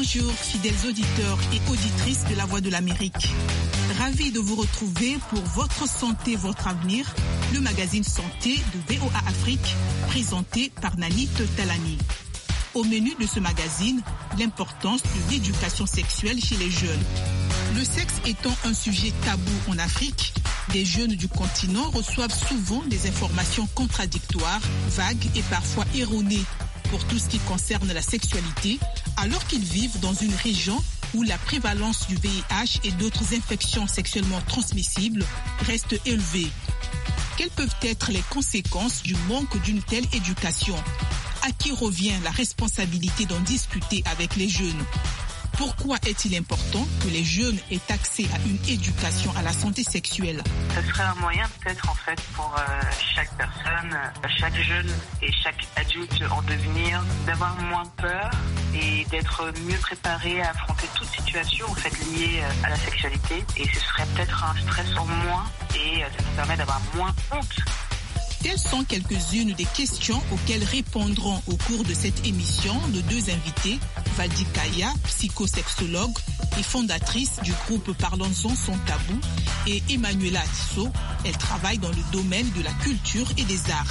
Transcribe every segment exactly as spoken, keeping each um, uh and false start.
Bonjour, fidèles auditeurs et auditrices de La Voix de l'Amérique. Ravi de vous retrouver pour Votre Santé, Votre Avenir, le magazine Santé de V O A Afrique, présenté par Nanit Talani. Au menu de ce magazine, l'importance de l'éducation sexuelle chez les jeunes. Le sexe étant un sujet tabou en Afrique, des jeunes du continent reçoivent souvent des informations contradictoires, vagues et parfois erronées pour tout ce qui concerne la sexualité, alors qu'ils vivent dans une région où la prévalence du V I H et d'autres infections sexuellement transmissibles reste élevée. Quelles peuvent être les conséquences du manque d'une telle éducation ? À qui revient la responsabilité d'en discuter avec les jeunes ? Pourquoi est-il important que les jeunes aient accès à une éducation à la santé sexuelle ? Ce serait un moyen peut-être en fait pour euh, chaque personne, chaque jeune et chaque adulte en devenir d'avoir moins peur et d'être mieux préparé à affronter toute situation en fait liée à la sexualité. Et ce serait peut-être un stress en moins et ça nous permet d'avoir moins honte. Telles sont quelques-unes des questions auxquelles répondront au cours de cette émission nos deux invités, Valdi Kaya, psychosexologue et fondatrice du groupe Parlons-en sans tabou, et Emmanuela Atisso, elle travaille dans le domaine de la culture et des arts.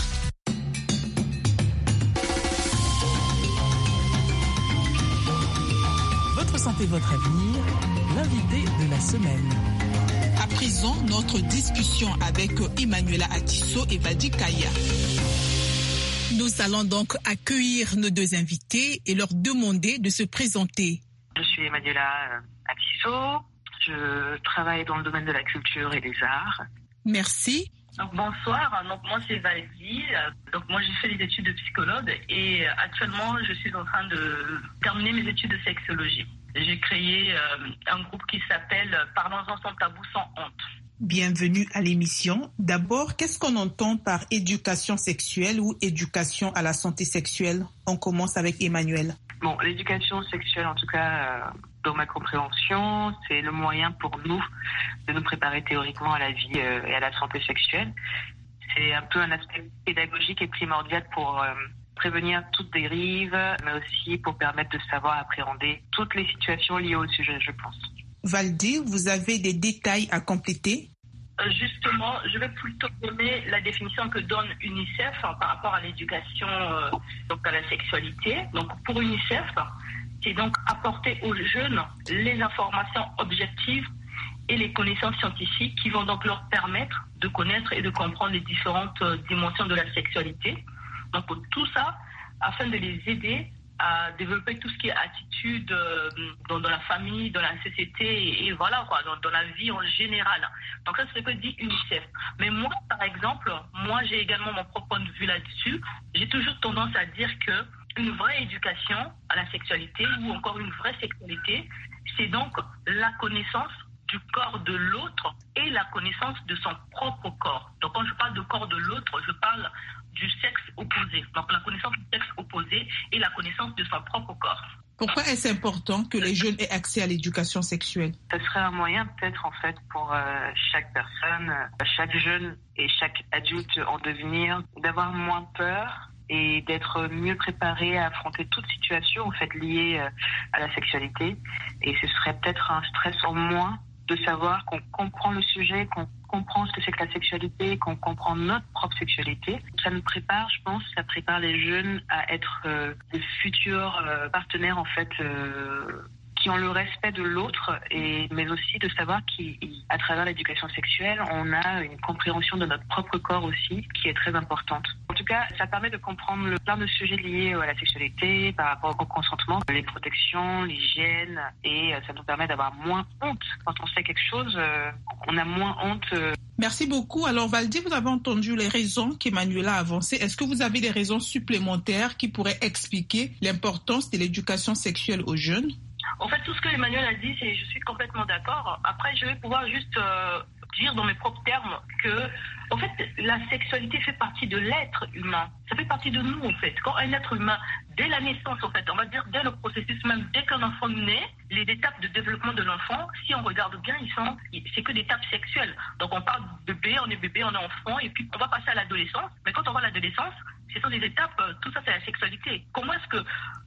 Votre santé, votre avenir, l'invité de la semaine. À présent, notre discussion avec Emmanuela Atisso et Valdi Kaya. Nous allons donc accueillir nos deux invités et leur demander de se présenter. Je suis Emmanuela Atisso, je travaille dans le domaine de la culture et des arts. Merci. Donc, bonsoir, donc moi c'est Valdi, donc moi j'ai fait des études de psychologue et actuellement je suis en train de terminer mes études de sexologie. J'ai créé euh, un groupe qui s'appelle Parlons-en sans tabou, sans honte. Bienvenue à l'émission. D'abord, qu'est-ce qu'on entend par éducation sexuelle ou éducation à la santé sexuelle ? On commence avec Emmanuel. Bon, l'éducation sexuelle, en tout cas, euh, dans ma compréhension, c'est le moyen pour nous de nous préparer théoriquement à la vie euh, et à la santé sexuelle. C'est un peu un aspect pédagogique et primordial pour euh, prévenir toute dérive, mais aussi pour permettre de savoir appréhender toutes les situations liées au sujet, je pense. Valdi, vous avez des détails à compléter ? Justement, je vais plutôt donner la définition que donne UNICEF hein, par rapport à l'éducation euh, donc à la sexualité. Donc pour UNICEF, c'est donc apporter aux jeunes les informations objectives et les connaissances scientifiques qui vont donc leur permettre de connaître et de comprendre les différentes euh, dimensions de la sexualité. Donc pour tout ça, afin de les aider à développer tout ce qui est attitude euh, dans, dans la famille, dans la société et, et voilà quoi, dans, dans la vie en général. Donc ça c'est ce que dit UNICEF. Mais moi par exemple, moi j'ai également mon propre point de vue là-dessus. J'ai toujours tendance à dire que une vraie éducation à la sexualité ou encore une vraie sexualité, c'est donc la connaissance du corps de l'autre et la connaissance de son propre corps. Donc quand je parle de corps de l'autre, je parle du sexe opposé. Donc la connaissance du sexe opposé et la connaissance de son propre corps. Pourquoi est-ce important que les jeunes aient accès à l'éducation sexuelle ? Ce serait un moyen peut-être en fait pour euh, chaque personne, chaque jeune et chaque adulte en devenir d'avoir moins peur et d'être mieux préparé à affronter toute situation en fait liée euh, à la sexualité. Et ce serait peut-être un stress en moins de savoir qu'on comprend le sujet, qu'on comprend ce que c'est que la sexualité, qu'on comprend notre propre sexualité. Ça nous prépare, je pense, ça prépare les jeunes à être euh, des futurs euh, partenaires en fait euh, qui ont le respect de l'autre, et mais aussi de savoir qu'à travers l'éducation sexuelle, on a une compréhension de notre propre corps aussi qui est très importante. En tout cas, ça permet de comprendre le plein de sujets liés à la sexualité, par rapport au consentement, les protections, l'hygiène, et ça nous permet d'avoir moins honte. Quand on sait quelque chose, euh, on a moins honte. Euh. Merci beaucoup. Alors Valdi, vous avez entendu les raisons qu'Emmanuela a avancées. Est-ce que vous avez des raisons supplémentaires qui pourraient expliquer l'importance de l'éducation sexuelle aux jeunes ? En fait, tout ce que Emmanuel a dit, c'est, je suis complètement d'accord. Après, je vais pouvoir juste euh, dire dans mes propres termes que, en fait, la sexualité fait partie de l'être humain. Ça fait partie de nous, en fait. Quand un être humain, dès la naissance, en fait, on va dire dès le processus même, dès qu'un enfant naît, les étapes de développement de l'enfant, si on regarde bien, ils sont, c'est que des étapes sexuelles. Donc, on parle de bébé, on est bébé, on est enfant, et puis on va passer à l'adolescence. Mais quand on va à l'adolescence, ce sont des étapes, tout ça, c'est la sexualité. Comment est-ce que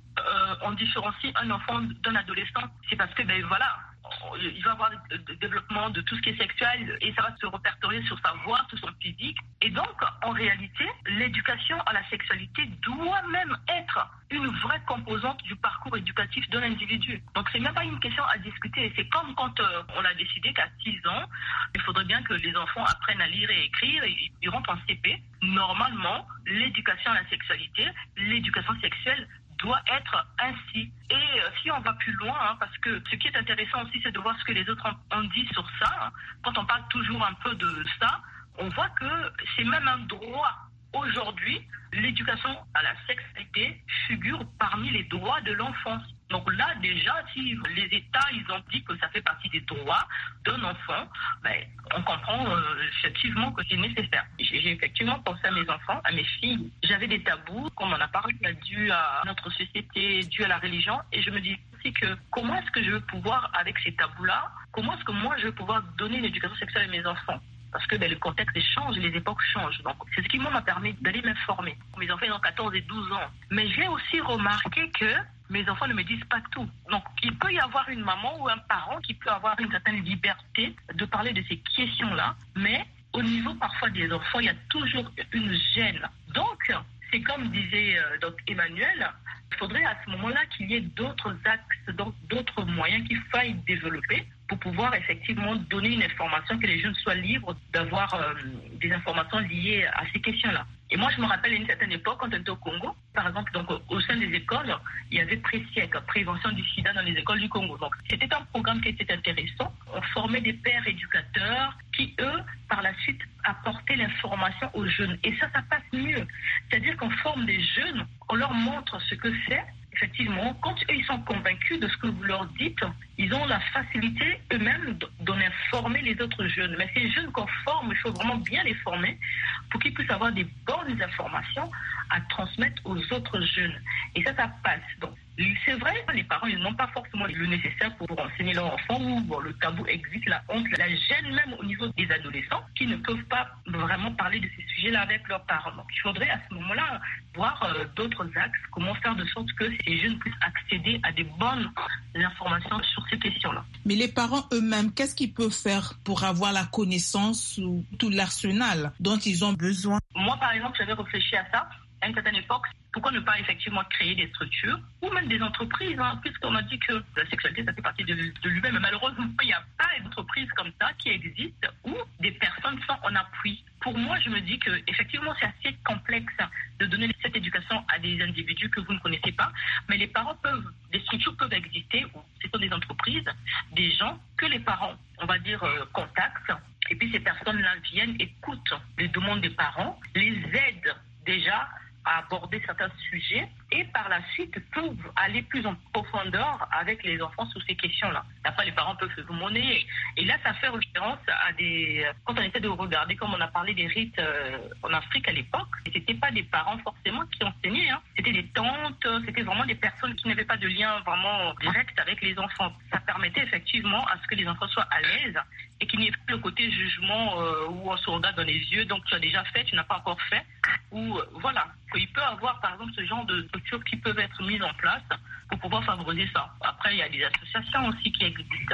euh, on différencie un enfant d'un adolescent, c'est parce que, ben voilà, il va avoir le développement de tout ce qui est sexuel et ça va se répertorier sur sa voix, sur son physique. Et donc, en réalité, l'éducation à la sexualité doit même être une vraie composante du parcours éducatif d'un individu. Donc, c'est même pas une question à discuter. C'est comme quand euh, on a décidé qu'à six ans, il faudrait bien que les enfants apprennent à lire et écrire et ils rentrent en C P. Normalement, l'éducation à la sexualité, l'éducation sexuelle doit être ainsi. Et euh, si on va plus loin, hein, parce que ce qui est intéressant aussi, c'est de voir ce que les autres ont, ont dit sur ça. Hein. Quand on parle toujours un peu de ça, on voit que c'est même un droit. Aujourd'hui, l'éducation à la sexualité figure parmi les droits de l'enfance. Donc là, déjà, si les États, ils ont dit que ça fait partie des droits d'un enfant, ben, on comprend euh, effectivement que c'est nécessaire. J'ai, j'ai effectivement pensé à mes enfants, à mes filles. J'avais des tabous, comme on a parlé, dû à notre société, dû à la religion. Et je me dis aussi que comment est-ce que je veux pouvoir, avec ces tabous-là, comment est-ce que moi, je veux pouvoir donner une éducation sexuelle à mes enfants ? Parce que ben, le contexte change, les époques changent. Donc, c'est ce qui m'a permis d'aller m'informer. Mes enfants ont quatorze et douze ans. Mais j'ai aussi remarqué que mes enfants ne me disent pas tout. Donc, il peut y avoir une maman ou un parent qui peut avoir une certaine liberté de parler de ces questions-là. Mais au niveau parfois des enfants, il y a toujours une gêne. Donc, c'est comme disait euh, donc Emmanuel, il faudrait à ce moment-là qu'il y ait d'autres axes, donc d'autres moyens qu'il faille développer pour pouvoir effectivement donner une information, que les jeunes soient libres d'avoir euh, des informations liées à ces questions-là. Et moi, je me rappelle à une certaine époque, quand on était au Congo, par exemple, donc, au sein des écoles, il y avait Présiec, prévention du sida dans les écoles du Congo. Donc, c'était un programme qui était intéressant. On formait des pères éducateurs qui, eux, par la suite, apportaient l'information aux jeunes. Et ça, ça passe mieux. C'est-à-dire qu'on forme des jeunes, on leur montre ce que c'est. Effectivement, quand eux, ils sont convaincus de ce que vous leur dites, ils ont la facilité eux-mêmes d'en informer les autres jeunes. Mais ces jeunes qu'on forme, il faut vraiment bien les former pour qu'ils puissent avoir des bonnes informations à transmettre aux autres jeunes. Et ça, ça passe. Donc, c'est vrai, les parents, ils n'ont pas forcément le nécessaire pour enseigner leurs enfants, ou bon, le tabou existe, la honte, la gêne même au niveau des adolescents qui ne peuvent pas vraiment parler de ces sujets-là avec leurs parents. Donc, il faudrait à ce moment-là voir euh, d'autres axes, comment faire de sorte que ces jeunes puissent accéder à des bonnes informations sur ces questions-là. Mais les parents eux-mêmes, qu'est-ce qu'ils peuvent faire pour avoir la connaissance ou tout l'arsenal dont ils ont besoin? Moi, par exemple, j'avais réfléchi à ça. À une certaine époque, pourquoi ne pas effectivement créer des structures ou même des entreprises, hein, puisqu'on a dit que la sexualité, ça fait partie de, de lui-même. Mais malheureusement, il n'y a pas d'entreprise comme ça qui existe où des personnes sont en appui. Pour moi, je me dis que effectivement, c'est assez complexe de donner cette éducation à des individus que vous ne connaissez pas, mais les parents peuvent, des structures peuvent exister où ce sont des entreprises, des gens que les parents, on va dire, euh, contactent, et puis ces personnes-là viennent, écoutent les demandes des parents, les aident déjà à aborder certains sujets et par la suite peuvent aller plus en profondeur avec les enfants sur ces questions-là. Après, les parents peuvent se monnayer. Et là, ça fait référence à des... Quand on essaie de regarder, comme on a parlé des rites euh, en Afrique à l'époque, ce n'étaient pas des parents forcément qui enseignaient. Hein. C'était des tantes, c'était vraiment des personnes qui n'avaient pas de lien vraiment direct avec les enfants. Ça permettait effectivement à ce que les enfants soient à l'aise et qu'il n'y ait plus le côté jugement euh, où on se regarde dans les yeux, donc tu as déjà fait, tu n'as pas encore fait, ou euh, voilà. Il peut y avoir par exemple ce genre de structures qui peuvent être mises en place pour pouvoir favoriser ça. Après, il y a des associations aussi qui existent.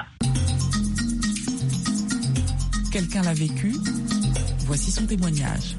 Quelqu'un l'a vécu, voici son témoignage.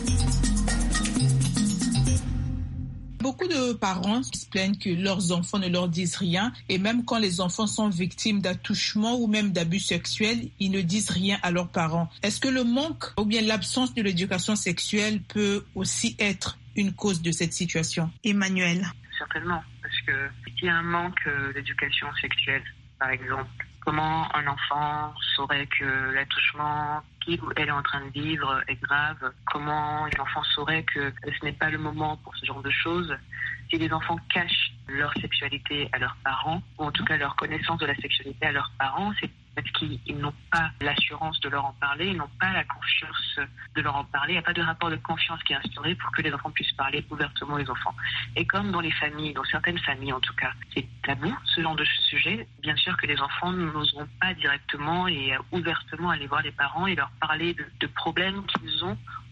Beaucoup de parents se plaignent que leurs enfants ne leur disent rien et même quand les enfants sont victimes d'attouchements ou même d'abus sexuels, ils ne disent rien à leurs parents. Est-ce que le manque ou bien l'absence de l'éducation sexuelle peut aussi être une cause de cette situation? Emmanuel. Certainement, parce que s'il y a un manque d'éducation sexuelle, par exemple, comment un enfant saurait que l'attouchement qu'il ou elle est en train de vivre est grave? Comment l'enfant saurait que ce n'est pas le moment pour ce genre de choses? Si les enfants cachent leur sexualité à leurs parents, ou en tout cas leur connaissance de la sexualité à leurs parents, c'est parce qu'ils n'ont pas l'assurance de leur en parler, ils n'ont pas la confiance de leur en parler, il n'y a pas de rapport de confiance qui est instauré pour que les enfants puissent parler ouvertement aux enfants. Et comme dans les familles, dans certaines familles en tout cas, c'est tabou ce genre de sujet, bien sûr que les enfants n'oseront pas directement et ouvertement aller voir les parents et leur parler de, de problèmes qu'ils ont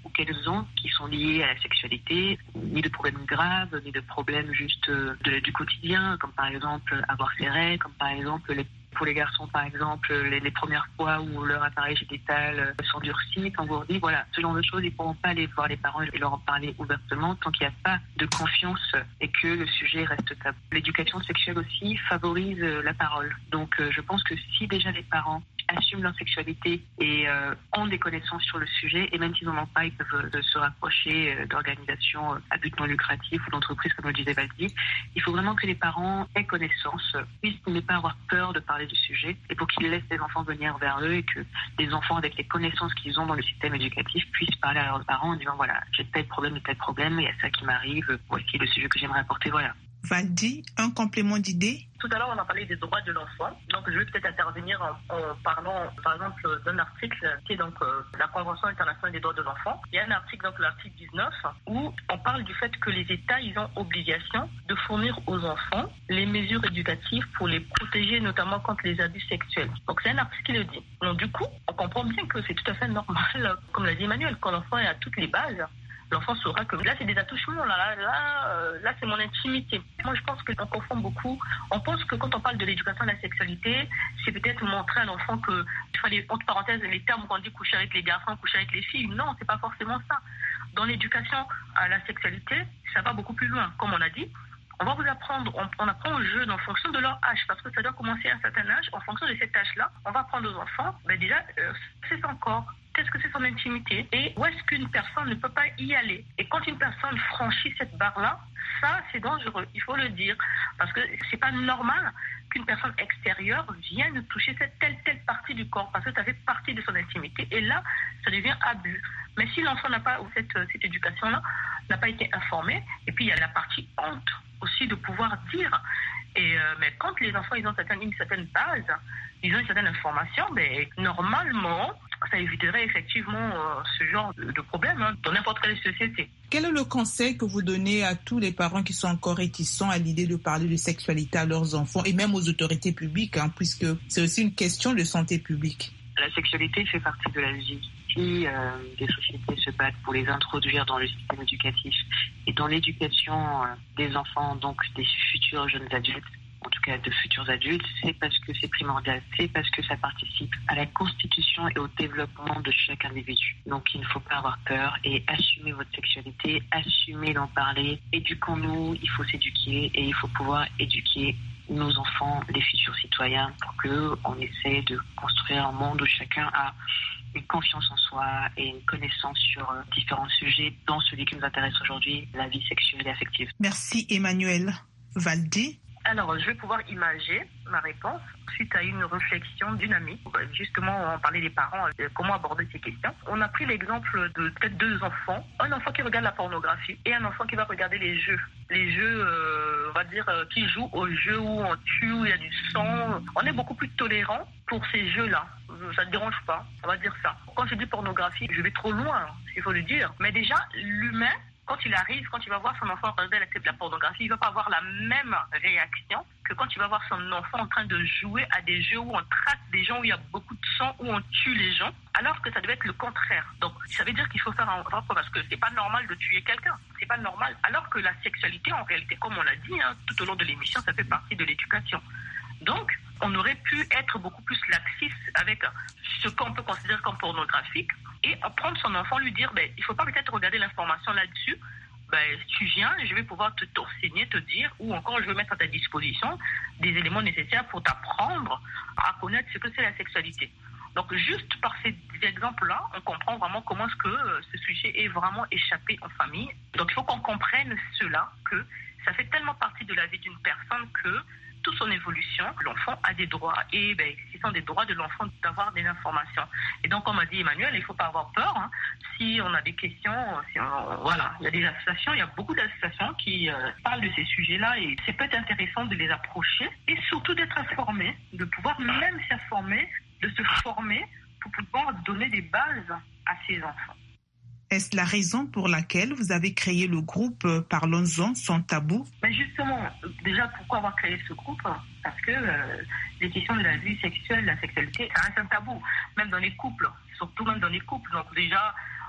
ou qu'elles ont qui sont liées à la sexualité, ni de problèmes graves, ni de problèmes juste de, du quotidien, comme par exemple avoir ses règles, comme par exemple les pour les garçons, par exemple, les, les premières fois où leur appareil génital s'endurcit, s'engourdit, voilà, ce genre de choses, ils ne pourront pas aller voir les parents et leur en parler ouvertement tant qu'il n'y a pas de confiance et que le sujet reste tabou. L'éducation sexuelle aussi favorise la parole. Donc, je pense que si déjà les parents assument leur sexualité et euh, ont des connaissances sur le sujet, et même s'ils n'en ont pas, ils peuvent euh, se rapprocher euh, d'organisations euh, à but non lucratif ou d'entreprises, comme le disait Valdi. Il faut vraiment que les parents aient connaissance, puissent ne pas avoir peur de parler du sujet, et pour qu'ils laissent les enfants venir vers eux, et que les enfants, avec les connaissances qu'ils ont dans le système éducatif, puissent parler à leurs parents en disant, voilà, j'ai tel problème et tel problème, il y a ça qui m'arrive, voici le sujet que j'aimerais apporter, voilà. Valdi, un complément d'idée? Tout à l'heure, on a parlé des droits de l'enfant. Donc, je vais peut-être intervenir en, en parlant, par exemple, d'un article qui est donc euh, la Convention internationale des droits de l'enfant. Il y a un article, donc l'article dix-neuf, où on parle du fait que les États, ils ont obligation de fournir aux enfants les mesures éducatives pour les protéger, notamment contre les abus sexuels. Donc, c'est un article qui le dit. Donc, du coup, on comprend bien que c'est tout à fait normal, comme l'a dit Emmanuel, quand l'enfant est à toutes les bases. L'enfant saura que là, c'est des attouchements, là, là, là, euh, là, c'est mon intimité. Moi, je pense qu'on confond beaucoup. On pense que quand on parle de l'éducation à la sexualité, c'est peut-être montrer à l'enfant que, il fallait, entre parenthèses, les termes qu'on dit coucher avec les garçons, coucher avec les filles. Non, c'est pas forcément ça. Dans l'éducation à la sexualité, ça va beaucoup plus loin. Comme on a dit, on va vous apprendre, on, on apprend aux jeunes en fonction de leur âge, parce que ça doit commencer à un certain âge. En fonction de cet âge-là, on va apprendre aux enfants, ben déjà, euh, c'est son corps. Qu'est-ce que c'est son intimité et où est-ce qu'une personne ne peut pas y aller. Et quand une personne franchit cette barre-là, ça, c'est dangereux, il faut le dire. Parce que c'est pas normal qu'une personne extérieure vienne toucher cette telle, telle partie du corps, parce que ça fait partie de son intimité. Et là, ça devient abus. Mais si l'enfant n'a pas, ou cette, cette éducation-là, n'a pas été informé, et puis il y a la partie honte aussi de pouvoir dire. Et euh, mais quand les enfants ils ont certaine, une certaine base, ils ont une certaine information, mais normalement, ça éviterait effectivement euh, ce genre de, de problème hein, dans n'importe quelle société. Quel est le conseil que vous donnez à tous les parents qui sont encore réticents à l'idée de parler de sexualité à leurs enfants et même aux autorités publiques, hein, puisque c'est aussi une question de santé publique? La sexualité fait partie de la vie. Si euh, des sociétés se battent pour les introduire dans le système éducatif et dans l'éducation euh, des enfants, donc des futurs jeunes adultes, en tout cas de futurs adultes, c'est parce que c'est primordial, c'est parce que ça participe à la constitution et au développement de chaque individu. Donc il ne faut pas avoir peur et assumer votre sexualité, assumer d'en parler, éduquons-nous, il faut s'éduquer et il faut pouvoir éduquer nos enfants, les futurs citoyens, pour qu'on essaie de construire un monde où chacun a une confiance en soi et une connaissance sur euh, différents sujets, dont celui qui nous intéresse aujourd'hui, la vie sexuelle et affective. Merci Emmanuel. Valdi? Alors, je vais pouvoir imager ma réponse suite à une réflexion d'une amie. Justement, on parlait des parents, euh, comment aborder ces questions. On a pris l'exemple de peut-être deux enfants. Un enfant qui regarde la pornographie et un enfant qui va regarder les jeux. Les jeux, euh, on va dire, euh, qui jouent aux jeux où on tue, où il y a du sang. On est beaucoup plus tolérant pour ces jeux-là. Ça ne dérange pas, on va dire ça. Quand je dis pornographie, je vais trop loin, il faut le dire. Mais déjà, l'humain, quand il arrive, quand il va voir son enfant regarder la, la pornographie, il ne va pas avoir la même réaction que quand il va voir son enfant en train de jouer à des jeux où on traque des gens, où il y a beaucoup de sang, où on tue les gens, alors que ça devait être le contraire. Donc, ça veut dire qu'il faut faire un rapport, parce que c'est pas normal de tuer quelqu'un. C'est pas normal. Alors que la sexualité, en réalité, comme on l'a dit, hein, tout au long de l'émission, ça fait partie de l'éducation. Donc, on aurait pu être beaucoup plus laxiste avec ce qu'on peut considérer comme pornographique et prendre son enfant, lui dire, ben, il ne faut pas peut-être regarder l'information là-dessus, ben, tu viens, je vais pouvoir te t'enseigner, te dire, ou encore je vais mettre à ta disposition des éléments nécessaires pour t'apprendre à connaître ce que c'est la sexualité. Donc, juste par ces exemples-là, on comprend vraiment comment est-ce que ce sujet est vraiment échappé en famille. Donc, il faut qu'on comprenne cela, que ça fait tellement partie de la vie d'une personne que toute son évolution, l'enfant a des droits et ben, ce sont des droits de l'enfant d'avoir des informations. Et donc, comme a dit Emmanuel, il ne faut pas avoir peur. Hein. Si on a des questions, si on, voilà, il y a des associations, il y a beaucoup d'associations qui euh, parlent de ces sujets-là et c'est peut-être intéressant de les approcher et surtout d'être informé, de pouvoir même s'informer, de se former pour pouvoir donner des bases à ses enfants. Est-ce la raison pour laquelle vous avez créé le groupe Parlons-en sans tabou? Mais justement, déjà, pourquoi avoir créé ce groupe? Parce que euh, les questions de la vie sexuelle, la sexualité, ça reste un tabou, même dans les couples, surtout même dans les couples. Donc déjà,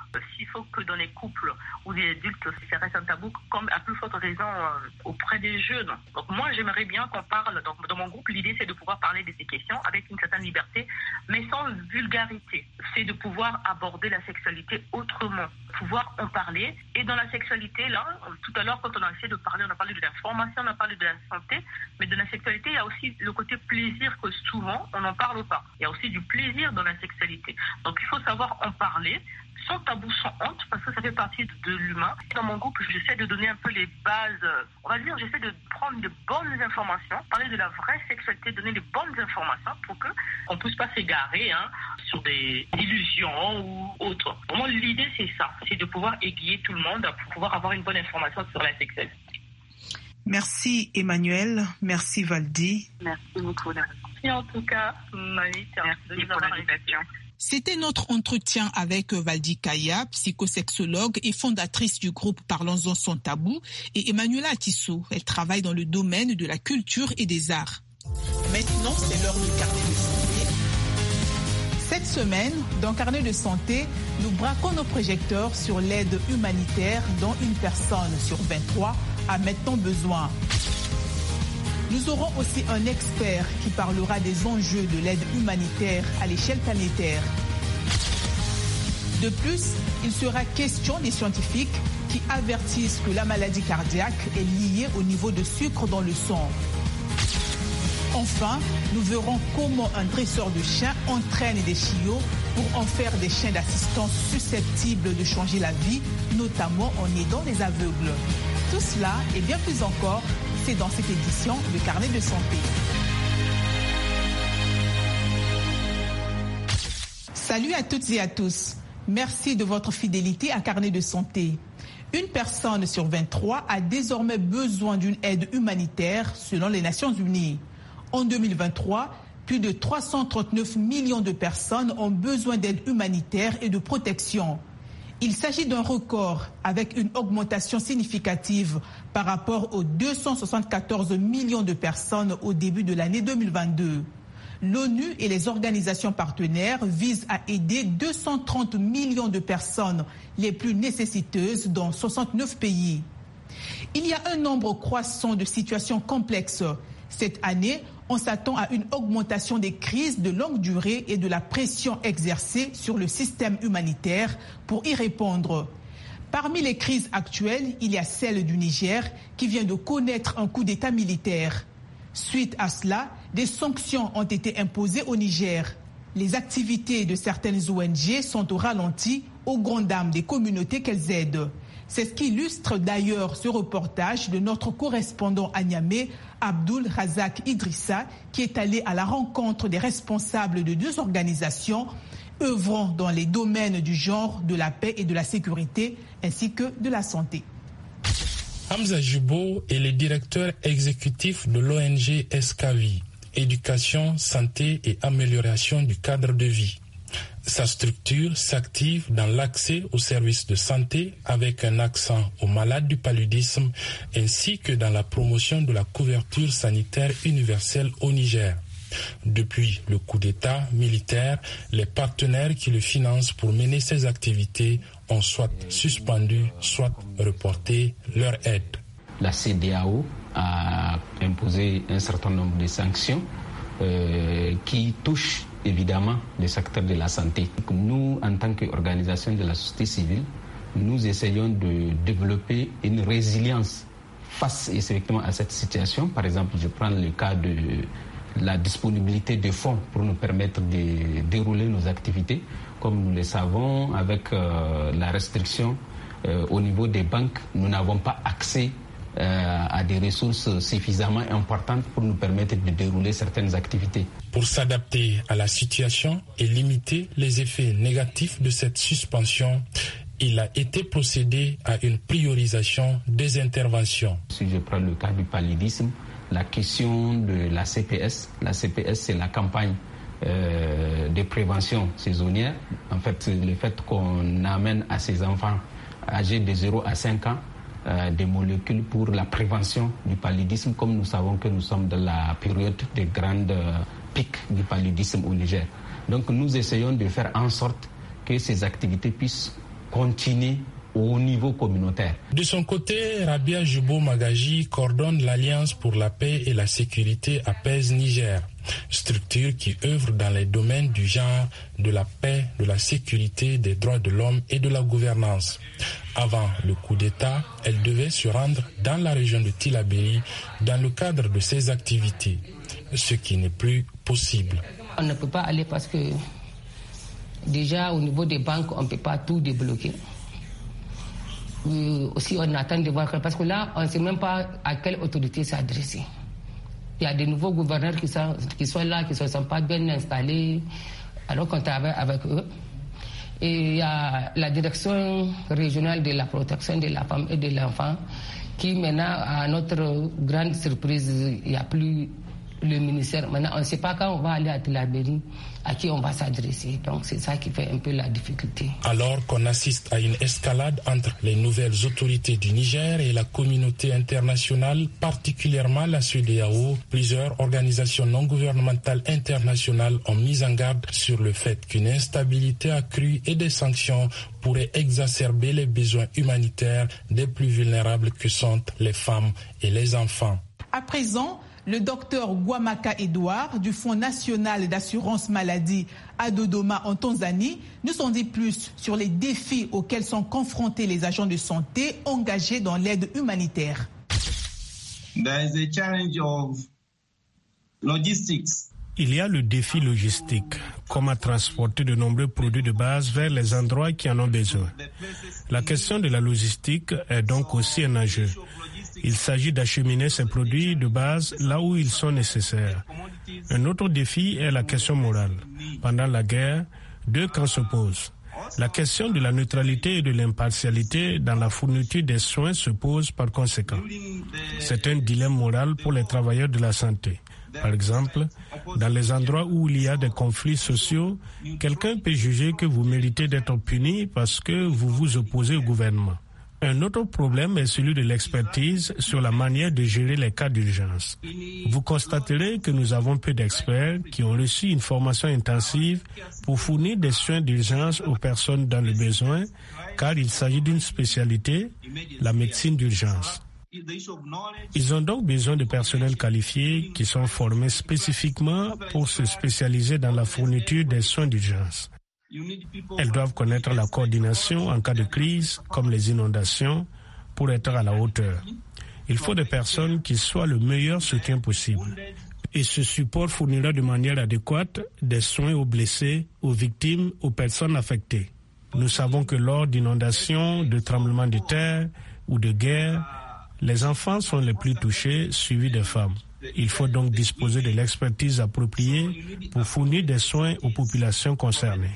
S'il faut que dans les couples ou les adultes, ça reste un tabou, comme à plus forte raison euh, auprès des jeunes. Donc moi, j'aimerais bien qu'on parle, donc, dans mon groupe, l'idée c'est de pouvoir parler de ces questions avec une certaine liberté, mais sans vulgarité. C'est de pouvoir aborder la sexualité autrement, pouvoir en parler. Et dans la sexualité, là, tout à l'heure, quand on a essayé de parler, on a parlé de l'information, on a parlé de la santé, mais de la sexualité, il y a aussi le côté plaisir que souvent, on n'en parle pas. Il y a aussi du plaisir dans la sexualité. Donc il faut savoir en parler, sans tabou, sans honte, parce que ça fait partie de l'humain. Dans mon groupe, j'essaie de donner un peu les bases, on va dire, j'essaie de prendre de bonnes informations, parler de la vraie sexualité, donner les bonnes informations pour que on ne puisse pas s'égarer hein, sur des illusions ou autres. Vraiment, l'idée, c'est ça, c'est de pouvoir aiguiller tout le monde pour pouvoir avoir une bonne information sur la sexualité. Merci Emmanuel, merci Valdi. Merci beaucoup. Merci en tout cas, Maït, de nous avoir l'invitation. C'était notre entretien avec Valdi Kaya, psychosexologue et fondatrice du groupe Parlons-en sans tabou, et Emmanuela Atisso. Elle travaille dans le domaine de la culture et des arts. Maintenant, c'est l'heure du carnet de santé. Cette semaine, dans Carnet de santé, nous braquons nos projecteurs sur l'aide humanitaire dont une personne sur vingt-trois a maintenant besoin. Nous aurons aussi un expert qui parlera des enjeux de l'aide humanitaire à l'échelle planétaire. De plus, il sera question des scientifiques qui avertissent que la maladie cardiaque est liée au niveau de sucre dans le sang. Enfin, nous verrons comment un dresseur de chiens entraîne des chiots pour en faire des chiens d'assistance susceptibles de changer la vie, notamment en aidant les aveugles. Tout cela et bien plus encore, c'est dans cette édition de Carnet de santé. Salut à toutes et à tous. Merci de votre fidélité à Carnet de santé. Une personne sur vingt-trois a désormais besoin d'une aide humanitaire selon les Nations Unies. En deux mille vingt-trois, plus de trois cent trente-neuf millions de personnes ont besoin d'aide humanitaire et de protection. Il s'agit d'un record avec une augmentation significative par rapport aux deux cent soixante-quatorze millions de personnes au début de l'année deux mille vingt-deux. L'ONU et les organisations partenaires visent à aider deux cent trente millions de personnes les plus nécessiteuses dans soixante-neuf pays. Il y a un nombre croissant de situations complexes. Cette année, on s'attend à une augmentation des crises de longue durée et de la pression exercée sur le système humanitaire pour y répondre. Parmi les crises actuelles, il y a celle du Niger qui vient de connaître un coup d'État militaire. Suite à cela, des sanctions ont été imposées au Niger. Les activités de certaines O N G sont au ralenti, aux grandes dames des communautés qu'elles aident. C'est ce qu'illustre d'ailleurs ce reportage de notre correspondant à Niamey, Abdul Razak Idrissa, qui est allé à la rencontre des responsables de deux organisations œuvrant dans les domaines du genre, de la paix et de la sécurité, ainsi que de la santé. Hamza Jubo est le directeur exécutif de l'O N G ESCAVI, Éducation, Santé et Amélioration du cadre de vie. Sa structure s'active dans l'accès aux services de santé avec un accent aux malades du paludisme ainsi que dans la promotion de la couverture sanitaire universelle au Niger. Depuis le coup d'État militaire, les partenaires qui le financent pour mener ces activités ont soit suspendu, soit reporté leur aide. La C E D E A O a imposé un certain nombre de sanctions euh, qui touchent évidemment le secteur de la santé. Nous, en tant qu'organisation de la société civile, nous essayons de développer une résilience face effectivement à cette situation. Par exemple, je prends le cas de la disponibilité de fonds pour nous permettre de dérouler nos activités. Comme nous le savons, avec euh, la restriction euh, au niveau des banques, nous n'avons pas accès euh, à des ressources suffisamment importantes pour nous permettre de dérouler certaines activités. Pour s'adapter à la situation et limiter les effets négatifs de cette suspension, il a été procédé à une priorisation des interventions. Si je prends le cas du paludisme, la question de la C P S, la C P S c'est la campagne euh, de prévention saisonnière. En fait, le fait qu'on amène à ces enfants âgés de zéro à cinq ans euh, des molécules pour la prévention du paludisme, comme nous savons que nous sommes dans la période de grande euh, pic du paludisme au Niger. Donc nous essayons de faire en sorte que ces activités puissent continuer au niveau communautaire. De son côté, Rabia Jubo Magaji coordonne l'Alliance pour la paix et la sécurité Apaise Niger, structure qui œuvre dans les domaines du genre, de la paix, de la sécurité, des droits de l'homme et de la gouvernance. Avant le coup d'État, elle devait se rendre dans la région de Tillabéri dans le cadre de ses activités, ce qui n'est plus possible. On ne peut pas aller parce que déjà au niveau des banques, on ne peut pas tout débloquer. Euh, aussi on attend de voir, parce que là on ne sait même pas à quelle autorité s'adresser. Il y a des nouveaux gouverneurs qui sont, qui sont là, qui ne sont pas bien installés, alors qu'on travaille avec eux. Et il y a la direction régionale de la protection de la femme et de l'enfant qui maintenant, à notre grande surprise, il n'y a plus le ministère. Maintenant, on ne sait pas quand on va aller à Tillabéri, à qui on va s'adresser. Donc c'est ça qui fait un peu la difficulté. Alors qu'on assiste à une escalade entre les nouvelles autorités du Niger et la communauté internationale, particulièrement la C E D E A O, plusieurs organisations non gouvernementales internationales ont mis en garde sur le fait qu'une instabilité accrue et des sanctions pourraient exacerber les besoins humanitaires des plus vulnérables que sont les femmes et les enfants. À présent, le docteur Guamaka Edouard du Fonds national d'assurance maladie à Dodoma en Tanzanie nous en dit plus sur les défis auxquels sont confrontés les agents de santé engagés dans l'aide humanitaire. There is a challenge of logistics. Il y a le défi logistique, comment transporter de nombreux produits de base vers les endroits qui en ont besoin. La question de la logistique est donc aussi un enjeu. Il s'agit d'acheminer ces produits de base là où ils sont nécessaires. Un autre défi est la question morale. Pendant la guerre, deux camps s'opposent. La question de la neutralité et de l'impartialité dans la fourniture des soins se pose par conséquent. C'est un dilemme moral pour les travailleurs de la santé. Par exemple, dans les endroits où il y a des conflits sociaux, quelqu'un peut juger que vous méritez d'être puni parce que vous vous opposez au gouvernement. Un autre problème est celui de l'expertise sur la manière de gérer les cas d'urgence. Vous constaterez que nous avons peu d'experts qui ont reçu une formation intensive pour fournir des soins d'urgence aux personnes dans le besoin, car il s'agit d'une spécialité, la médecine d'urgence. Ils ont donc besoin de personnel qualifié qui sont formés spécifiquement pour se spécialiser dans la fourniture des soins d'urgence. Elles doivent connaître la coordination en cas de crise, comme les inondations, pour être à la hauteur. Il faut des personnes qui soient le meilleur soutien possible. Et ce support fournira de manière adéquate des soins aux blessés, aux victimes, aux personnes affectées. Nous savons que lors d'inondations, de tremblements de terre ou de guerre, les enfants sont les plus touchés, suivis des femmes. Il faut donc disposer de l'expertise appropriée pour fournir des soins aux populations concernées.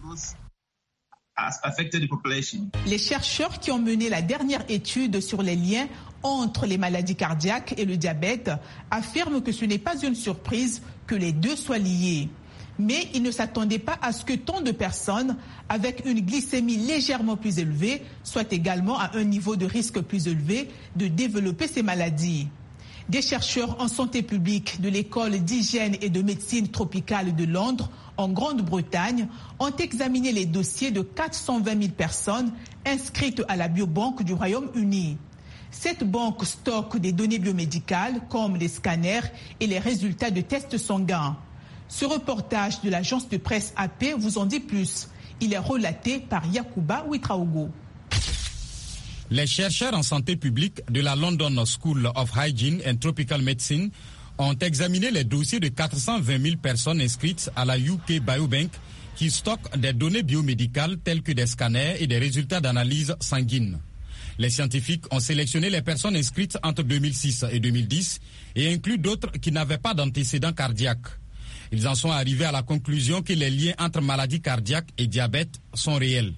Les chercheurs qui ont mené la dernière étude sur les liens entre les maladies cardiaques et le diabète affirment que ce n'est pas une surprise que les deux soient liés. Mais ils ne s'attendaient pas à ce que tant de personnes avec une glycémie légèrement plus élevée soient également à un niveau de risque plus élevé de développer ces maladies. Des chercheurs en santé publique de l'école d'hygiène et de médecine tropicale de Londres, en Grande-Bretagne, ont examiné les dossiers de quatre cent vingt mille personnes inscrites à la biobanque du Royaume-Uni. Cette banque stocke des données biomédicales comme les scanners et les résultats de tests sanguins. Ce reportage de l'agence de presse A P vous en dit plus. Il est relaté par Yakuba Ouitraogo. Les chercheurs en santé publique de la London School of Hygiene and Tropical Medicine ont examiné les dossiers de quatre cent vingt mille personnes inscrites à la U K Biobank qui stocke des données biomédicales telles que des scanners et des résultats d'analyse sanguine. Les scientifiques ont sélectionné les personnes inscrites entre deux mille six et deux mille dix et inclus d'autres qui n'avaient pas d'antécédents cardiaques. Ils en sont arrivés à la conclusion que les liens entre maladie cardiaque et diabète sont réels.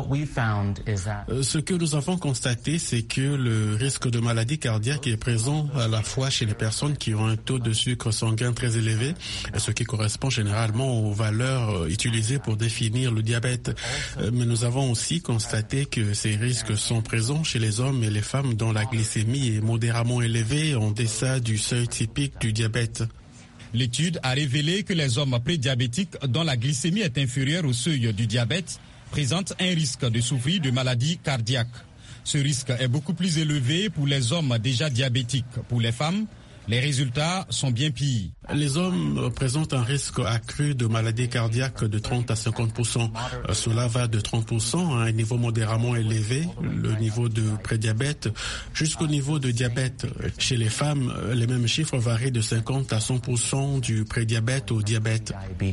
Ce que nous avons constaté, c'est que le risque de maladie cardiaque est présent à la fois chez les personnes qui ont un taux de sucre sanguin très élevé, ce qui correspond généralement aux valeurs utilisées pour définir le diabète. Mais nous avons aussi constaté que ces risques sont présents chez les hommes et les femmes dont la glycémie est modérément élevée en deçà du seuil typique du diabète. L'étude a révélé que les hommes prédiabétiques dont la glycémie est inférieure au seuil du diabète présentent un risque de souffrir de maladies cardiaques. Ce risque est beaucoup plus élevé pour les hommes déjà diabétiques. Pour les femmes, les résultats sont bien pires. Les hommes présentent un risque accru de maladies cardiaques de trente à cinquante pour cent. Cela va de trente pour cent à un niveau modérément élevé, le niveau de prédiabète, jusqu'au niveau de diabète. Chez les femmes, les mêmes chiffres varient de cinquante à cent pour cent du prédiabète au diabète.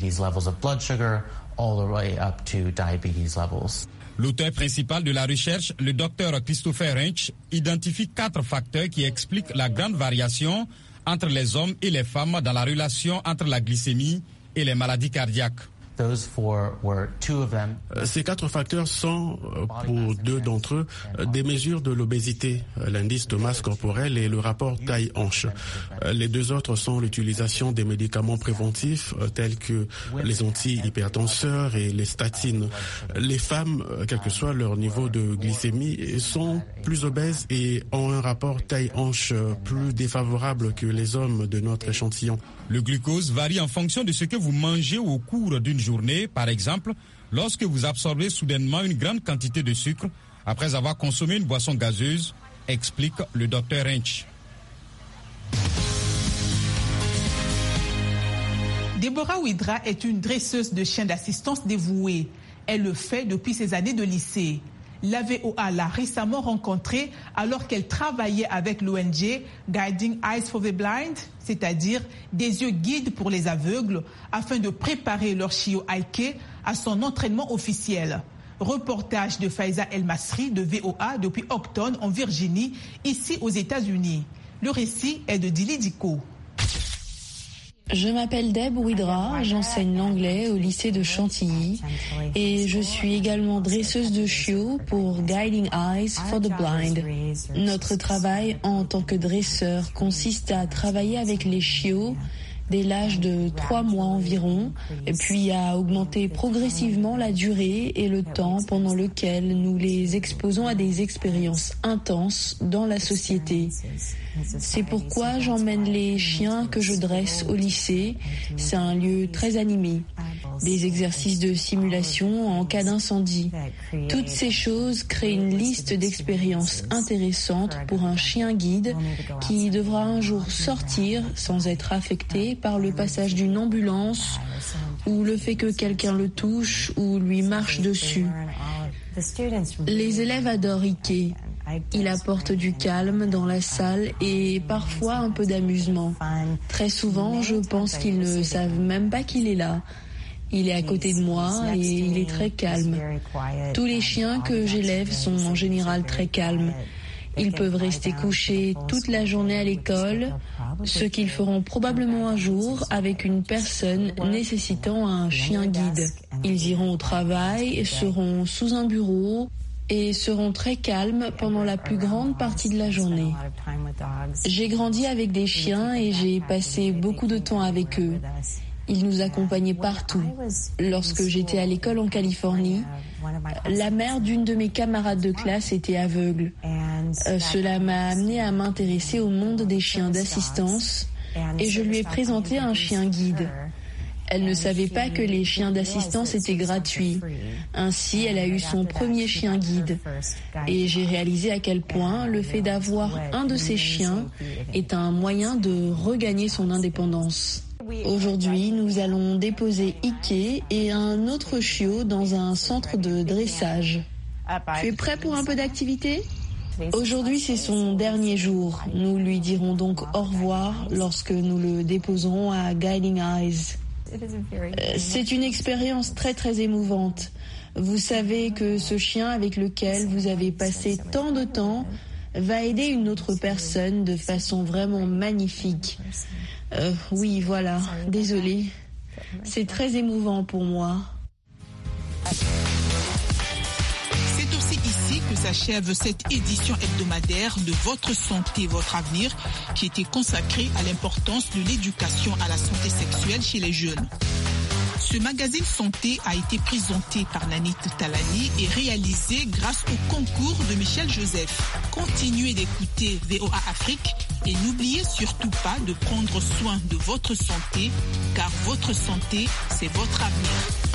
L'auteur principal de la recherche, le docteur Christopher Rench, identifie quatre facteurs qui expliquent la grande variation entre les hommes et les femmes dans la relation entre la glycémie et les maladies cardiaques. Ces quatre facteurs sont, pour deux d'entre eux, des mesures de l'obésité, l'indice de masse corporelle et le rapport taille-hanche. Les deux autres sont l'utilisation des médicaments préventifs tels que les antihypertenseurs et les statines. Les femmes, quel que soit leur niveau de glycémie, sont plus obèses et ont un rapport taille-hanche plus défavorable que les hommes de notre échantillon. Le glucose varie en fonction de ce que vous mangez au cours d'une journée. Par exemple, lorsque vous absorbez soudainement une grande quantité de sucre après avoir consommé une boisson gazeuse, explique le docteur Rench. Deborah Ouidra est une dresseuse de chiens d'assistance dévouée. Elle le fait depuis ses années de lycée. La V O A l'a récemment rencontrée alors qu'elle travaillait avec l'O N G Guiding Eyes for the Blind, c'est-à-dire des yeux guides pour les aveugles, afin de préparer leur chiot Aike à son entraînement officiel. Reportage de Faiza El Masri de V O A depuis Octon en Virginie, ici aux États-Unis. Le récit est de Dili Diko. Je m'appelle Deb Ouidra, j'enseigne l'anglais au lycée de Chantilly et je suis également dresseuse de chiots pour Guiding Eyes for the Blind. Notre travail en tant que dresseur consiste à travailler avec les chiots dès l'âge de trois mois environ, et puis à augmenter progressivement la durée et le temps pendant lequel nous les exposons à des expériences intenses dans la société. C'est pourquoi j'emmène les chiens que je dresse au lycée. C'est un lieu très animé. Des exercices de simulation en cas d'incendie. Toutes ces choses créent une liste d'expériences intéressantes pour un chien guide qui devra un jour sortir sans être affecté par le passage d'une ambulance ou le fait que quelqu'un le touche ou lui marche dessus. Les élèves adorent Ike. Il apporte du calme dans la salle et parfois un peu d'amusement. Très souvent, je pense qu'ils ne savent même pas qu'il est là. Il est à côté de moi et il est très calme. Tous les chiens que j'élève sont en général très calmes. Ils peuvent rester couchés toute la journée à l'école, ce qu'ils feront probablement un jour avec une personne nécessitant un chien guide. Ils iront au travail, seront sous un bureau et seront très calmes pendant la plus grande partie de la journée. J'ai grandi avec des chiens et j'ai passé beaucoup de temps avec eux. Ils nous accompagnaient partout. Lorsque j'étais à l'école en Californie, la mère d'une de mes camarades de classe était aveugle. Euh, cela m'a amené à m'intéresser au monde des chiens d'assistance et je lui ai présenté un chien guide. Elle ne savait pas que les chiens d'assistance étaient gratuits. Ainsi, elle a eu son premier chien guide. Et j'ai réalisé à quel point le fait d'avoir un de ces chiens est un moyen de regagner son indépendance. Aujourd'hui, nous allons déposer Ike et un autre chiot dans un centre de dressage. Tu es prêt pour un peu d'activité ? Aujourd'hui, c'est son dernier jour. Nous lui dirons donc au revoir lorsque nous le déposerons à Guiding Eyes. C'est une expérience très très émouvante. Vous savez que ce chien avec lequel vous avez passé tant de temps va aider une autre personne de façon vraiment magnifique. Euh, oui, voilà, désolée. C'est très émouvant pour moi. C'est aussi ici que s'achève cette édition hebdomadaire de Votre Santé, Votre Avenir, qui était consacrée à l'importance de l'éducation à la santé sexuelle chez les jeunes. Ce magazine santé a été présenté par Nanit Talani et réalisé grâce au concours de Michel Joseph. Continuez d'écouter V O A Afrique et n'oubliez surtout pas de prendre soin de votre santé, car votre santé, c'est votre avenir.